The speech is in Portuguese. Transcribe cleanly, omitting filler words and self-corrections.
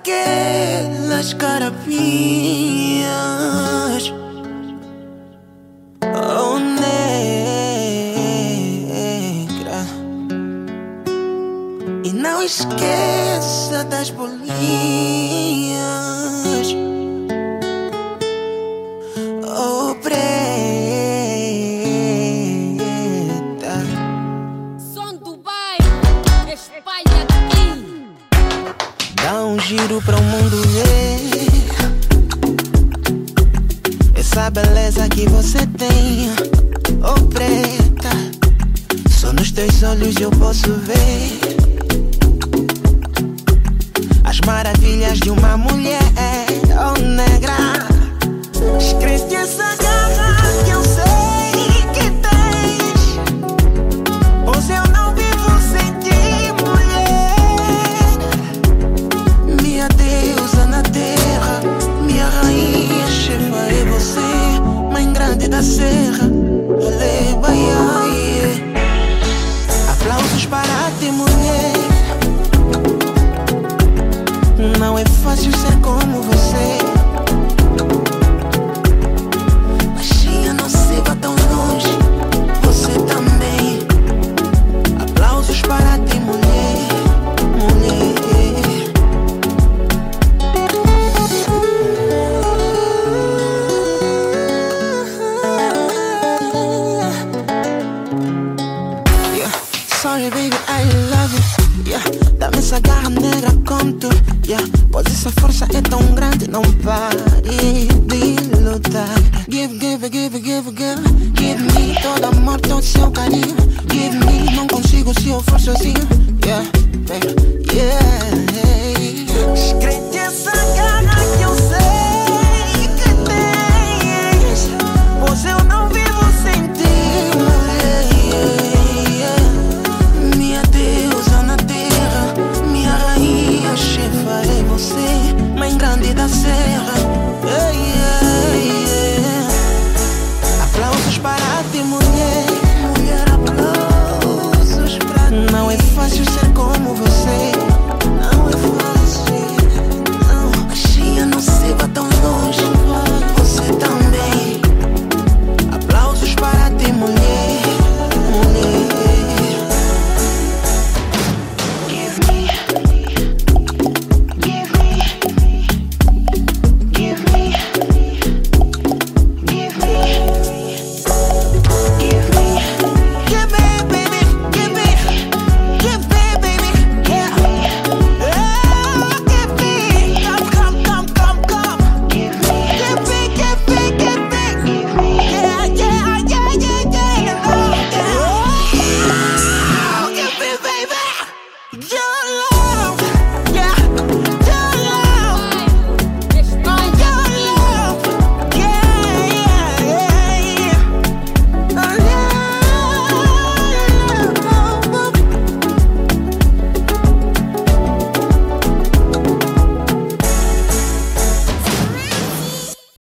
aquelas carapinhas. Oh, negra. E não esqueça das bolinhas. Oh, preta. Som do bairro, espalha aqui. Dá um giro para o mundo ver essa beleza que você tem. Oh, preta, só nos teus olhos eu posso ver as maravilhas de uma mulher. Oh, negra, escreve essa garra que eu sei que tens, pois eu não vivo sem ti, mulher. Minha deusa na terra, minha rainha chefa é você, mãe grande da serra.